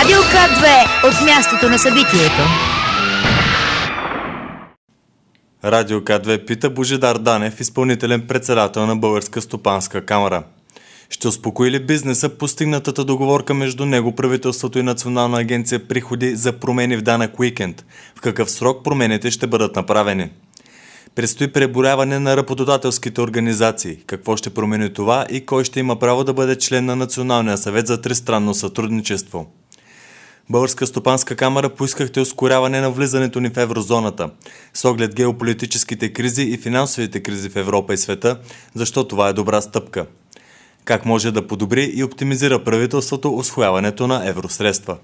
Радио К2 от мястото на събитието. Радио К2 пита Божидар Данев, изпълнителен председател на Българска стопанска камара. Ще успокои ли бизнеса постигнатата договорка между него, правителството и Национална агенция приходи за промени в данък уикенд? В какъв срок промените ще бъдат направени? Предстои преброяване на работодателските организации. Какво ще промени това и кой ще има право да бъде член на Националния съвет за тристранно сътрудничество? Българска стопанска камара поискахте ускоряване на влизането ни в еврозоната. С оглед геополитическите кризи и финансовите кризи в Европа и света, защо това е добра стъпка? Как може да подобри и оптимизира правителството усвояването на евросредства?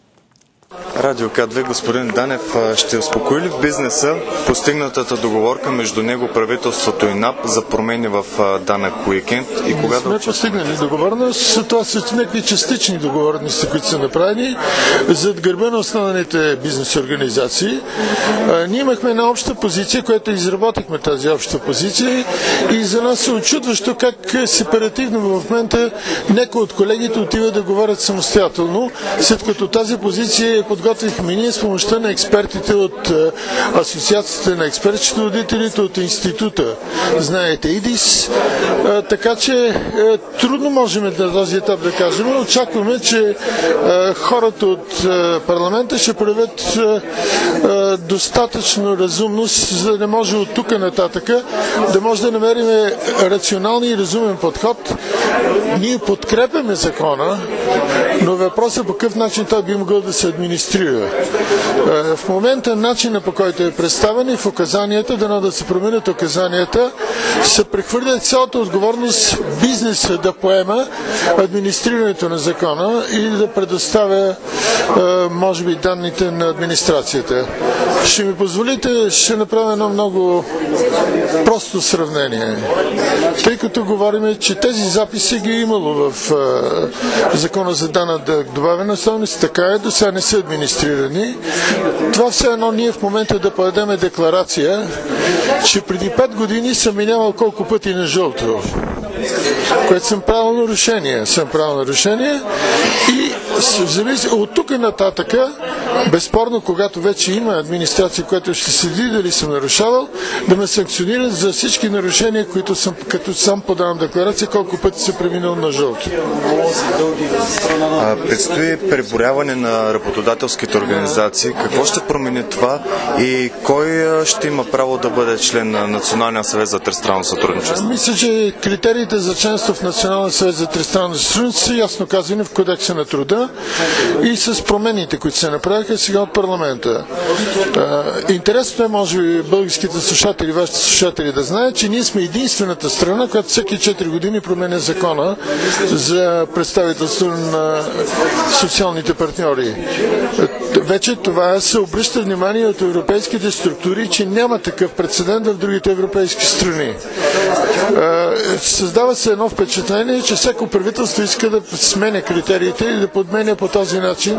Радио К2, господин Данев, ще успокои ли в бизнеса постигнатата договорка между него, правителството и НАП за промени в данък уикенд? И кога сме постигнали договорност, това са някакви частични договорности, които са направени зад гърба на основните бизнес организации. Ние имахме една обща позиция, която изработихме тази обща позиция и за нас е очудващо как сепаративно в момента някои от колегите отиват да говорят самостоятелно, след като тази позиция подготвихме ние с помощта на експертите от Асоциацията на експерт-счетоводителите от института, знаете, ИДИС, така че трудно можем на този етап да кажем, но очакваме, че хората от парламента ще проявят достатъчно разумност, за да не може от тук нататъка да може да намерим рационален и разумен подход. Ние подкрепяме закона, но въпросът по какъв начин той би могъл да се администрира. В момента начинът, по който е представен и в указанията, дано да се променят указанията, се прехвърлят цялата отговорност бизнеса да поема администрирането на закона и да предоставя може би данните на администрацията. Ще ми позволите, ще направя едно много просто сравнение. Тъй като говорим, че тези записи ги е имало в закона за данък добавена стойност, така е, до сега не са администрирани. Това все едно ние в момента да подадем декларация, че преди 5 години съм минавал колко пъти на жълто, което съм правил нарушение. И от тук нататъка, безспорно, когато вече има администрация, която ще следи дали съм нарушавал, да ме санкционират за всички нарушения, които съм, като сам подавам декларация, колко пъти се преминал на жълто. Предстои преброяване на работодателските организации. Какво ще промени това и кой ще има право да бъде член на Националния съвет за тристранно сътрудничество? Мисля, че критериите за членство в Националния съвет за тристранно сътрудничество са ясно казани в Кодекса на труда и с промените, които се направиха сега от парламента. Интересното е, може би, българските слушатели, вашите слушатели да знаят, че ние сме единствената страна, която всеки 4 години променя закона за представителство на социалните партньори. Вече това се обръща внимание от европейските структури, че няма такъв прецедент в другите европейски страни. Създава се едно впечатление, че всяко правителство иска да сменя критериите и да подменя по този начин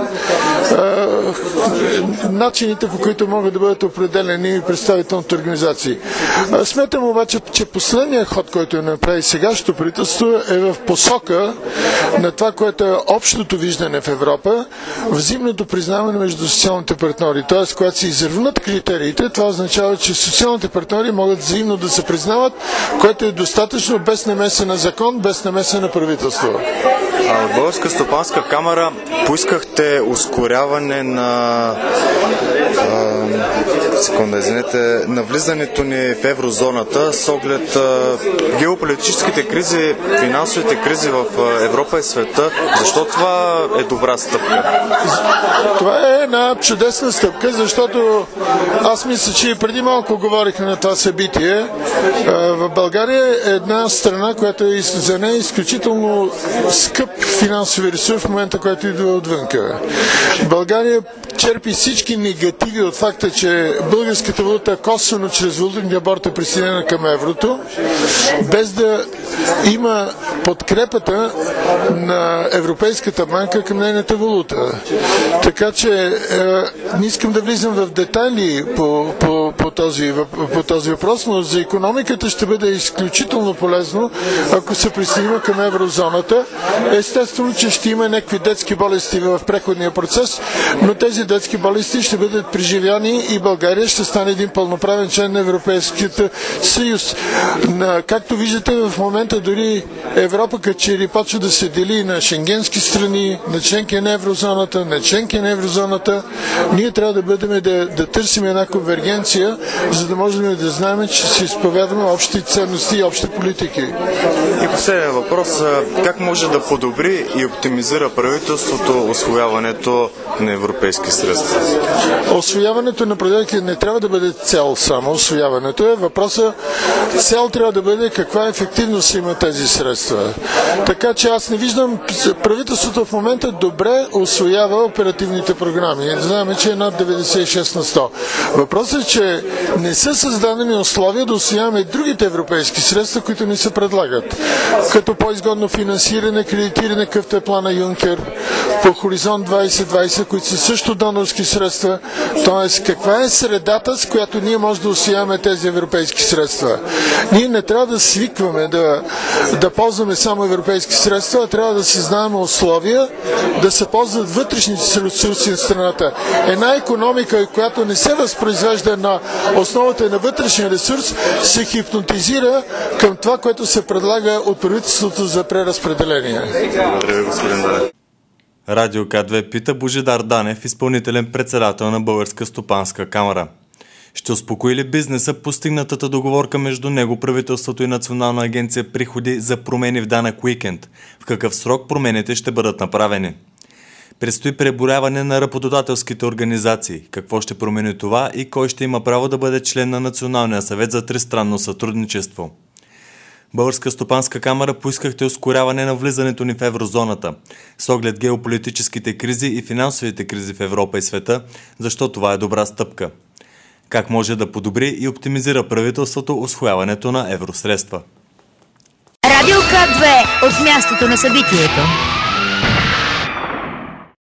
начините, по които могат да бъдат определени представителните организации. Смятам обаче, че последният ход, който направи сегашното правителство, е в посока на това, което е общото виждане в Европа, взаимното признаване между социалните партньори. Т.е. когато се изравнат критериите, това означава, че социалните партньори могат взаимно да се признават, което е достатъчно без намеса на закон, без намеса на правителство. В Българска стопанска камара поискахте ускоряване на на влизането ни в еврозоната с оглед геополитическите кризи, финансовите кризи в Европа и света. Защо това е добра стъпка? Това е една чудесна стъпка, защото аз мисля, че преди малко говорихме на това събитие. В България е една страна, която е за нея изключително скъп финансови ресурс в момента, който идва отвънка. България черпи всички негативи от факта, че българската валута косвено чрез валутния борд е присъединена към еврото, без да има подкрепата на Европейската банка към нейната валута. Така че не искам да влизам в детайли по този въпрос, но за икономиката ще бъде изключително полезно, ако се присъединим към еврозоната. Естествено, че ще има някакви детски болести в преходния процес, но тези детски болести ще бъдат преживяни и България ще стане един пълноправен член на Европейския съюз. Както виждате, в момента дори Европа като че ли почва да се дели на шенгенски страни, на членки на еврозоната, на членки на еврозоната. Ние трябва да бъдем да търсим една конвергенция, за да можем да знаем, че си изповядаме общи ценности и общи политики. И последния въпрос, как може да подобри и оптимизира правителството усвояването на европейски средства? Освояването на проекти не трябва да бъде цел само. Освояването е въпроса. Цел трябва да бъде каква ефективност има тези средства. Така че аз не виждам правителството в момента добре усвоява оперативните програми. Знаем, че е над 96 на 100. Въпросът е, че не са създадени условия да усвояваме другите европейски средства, които ни се предлагат. Като по-изгодно финансиране, кредитиране, какъвто е плана Юнкер, по Хоризонт 2020, които са също донорски средства. Тоест, каква е средата, с която ние може да усвояваме тези европейски средства? Ние не трябва да свикваме да ползваме само европейски средства, а трябва да създаваме условия да се ползват вътрешните ресурси на страната. Една икономика, която не се възпроизвежда на основата на вътрешен ресурс, се хипнотизира към това, което се предлага от правителството за преразпределение. Благодаря ви, господин Данев. Радио К2 пита Божидар Данев, изпълнителен председател на Българска стопанска камара. Ще успокои ли бизнеса постигнатата договорка между него, правителството и Национална агенция приходи за промени в данък уикенд? В какъв срок промените ще бъдат направени? Предстои преброяване на работодателските организации. Какво ще промени това и кой ще има право да бъде член на Националния съвет за тристранно сътрудничество? Българска стопанска камара поискахте ускоряване на влизането ни в еврозоната, с оглед геополитическите кризи и финансовите кризи в Европа и света, защо това е добра стъпка. Как може да подобри и оптимизира правителството усвояването на евросредства? Радио К2 от мястото на събитието.